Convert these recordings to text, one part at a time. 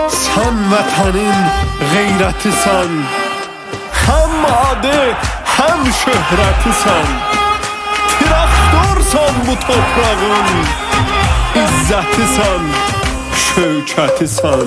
Sen vatanın gayretisan, hem adı hem şöhretisan. Traktorsan bu toprağın, izzetisan, şövketisan.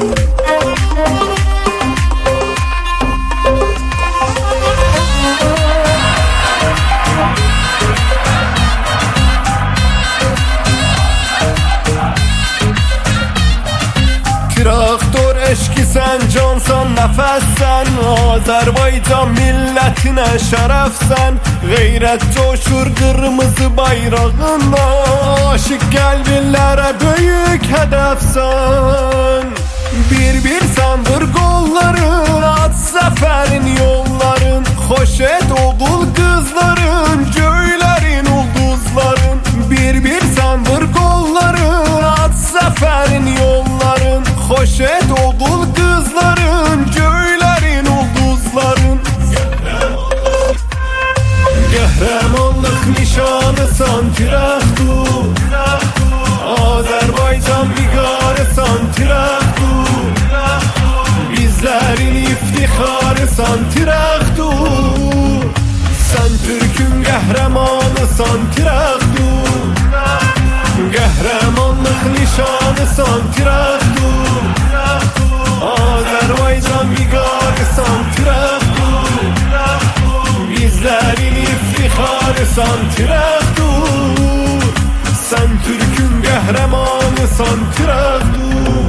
Traktör eşki sen, cansan, nefessen. Azerbaycan milletine şerefsen. Gayret coşur kırmızı bayrağında. Aşık kalbinlere büyük hedefsen. Bir sandır kolların, at seferin yolların. Hoş et oğul kızların, cöylerin ulduzların. Bir sandır kolların, at seferin yolların. Hoş et oğul kızların, cöylerin ulduzların. Qəhrəmanlıq nişanısan, Tiraktu. Azerbaycan vigarısan, Tiraktu. Bizlerin iftixarısan, Tiraktu. Sen Türk'ün qəhrəmanısan, Tiraktu. Qəhrəmanlıq nişanısan, Tiraktu. Azerbaycan vigarısan, Tiraktu. Bizlerin iftixarısan, Tiraktu. Sen Türk'ün qəhrəmanısan, Tiraktu.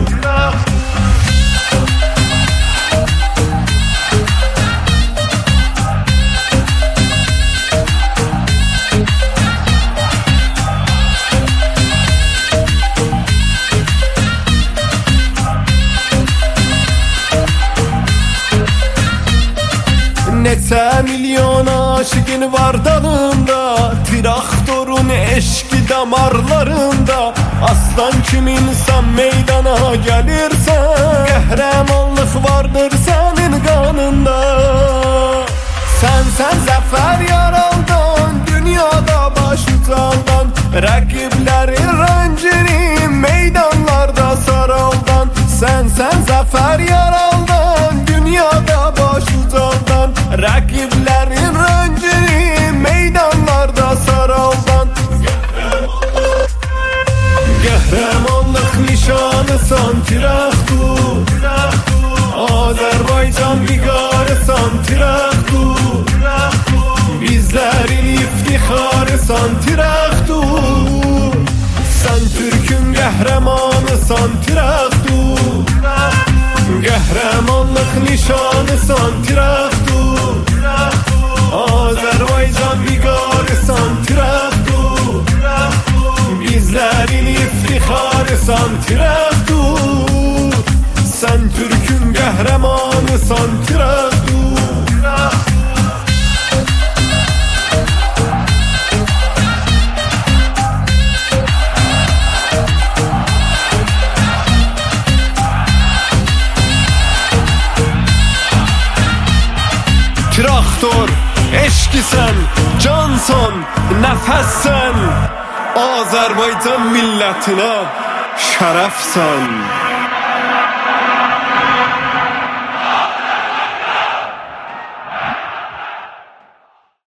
Neçə milyon aşıqın var dalında, traktorun eşki damarlarında. Aslan kiminsən meydana gəlirsən, qəhrəmanlıq vardır sənin qanında. Sen zəfər yaraldan, dünyada baş ucaldan. Rəqiblərin rəncini meydanlarda saraldan. Sen zəfər yaraldan, dünyada baş ucaldan. Rəqiblərin rəncini meydanlarda saraldan. Qəhrəmanlıq nişanısan, Tiraktu. Azerbaycan vigarısan, Tiraktu. Bizlerin iftixarısan, Tiraktu. Sen Türk'ün qəhrəmanısan, Tiraktu. Qəhrəmanlıq nişanısan, Tiraktu. Azerbaycan vigarısan, Tiraktu. Bizlerin iftixarısan, Tiraktu. Sen Türk'ün qəhrəmanısan, Tiraktu. Traktor eşki sen, cansan, nefessen. Azerbaycan milletine şerefsen.